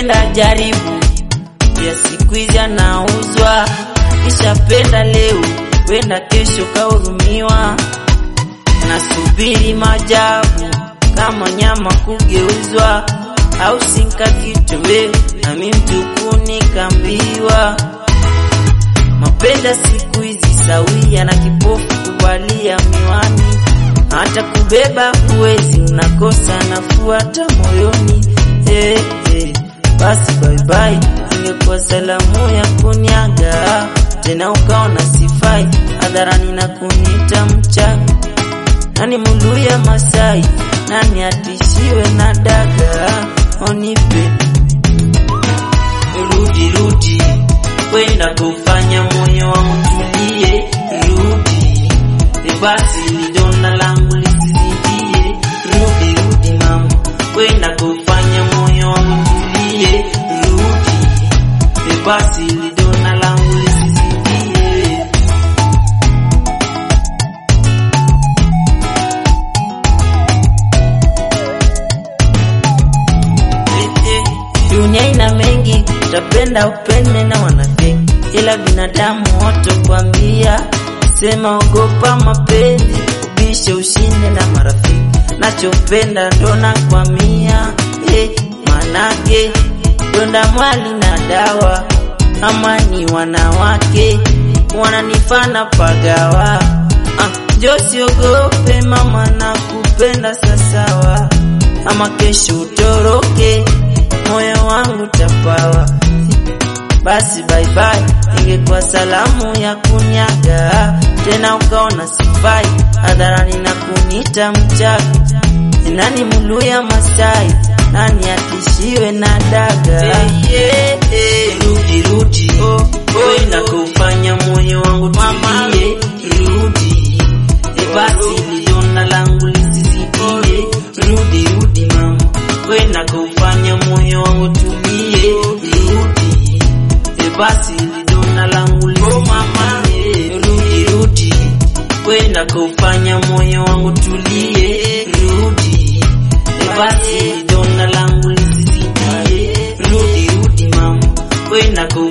penda jaribu, ya siku hizi anauzwa. Kisha penda leo, wenda kesho kahurumiwa. Nasubiri majabu kama nyama kugeuzwa, au sinka kitu we na mimi mtukuni kambiwa. Mapenda siku hizi sawia na kipofu kuvalia miwani, hata kubeba huwezi, unakosa nafuata moyoni. Basi bye bye, ingekuwa salamu ya kuniaga, tena ukaona sifai hadharani na kunita mchaga. Nani Muluya Masai, nani atishiwe na daga? Onipe rudi, wenda kufanya moyo wangu tulie. Rudi, basi lidona langu lisizidie. Rudi mama, wenda kufanya moyo wangu tulie. Rudi, basi lidona langu lisizidie. Dunia ina mengi, utapenda upende na wanafiki, ila binadamu wote kwambia, sema ogopa mapenzi, ubishe ushinde na marafiki. Nachopenda ndo nakwamia, manake donda mwali na dawa, ama ni wanawake wananifana pagawa. Jo siogope mama, nakupenda sasawa, ama kesho utoroke, moyo wangu tapawa. Basi bye bye, ingekuwa salamu ya kunyaga, tena ukaona sifai hadharani na kunita mchaga. Nani Muluya Masai, nani atishiwe na daga? Rudi, wenda kufanya moyo wangu tulie. Rudi, basi lidona langu lisizidie. Rudi mama, wenda kufanya moyo wangu tulie. Rudi, basi lidona langu lisizidie. Rudi, wenda kufanya moyo wangu tulie. Rudi, basi lidona langu lisizidie. Rudi mama, wenda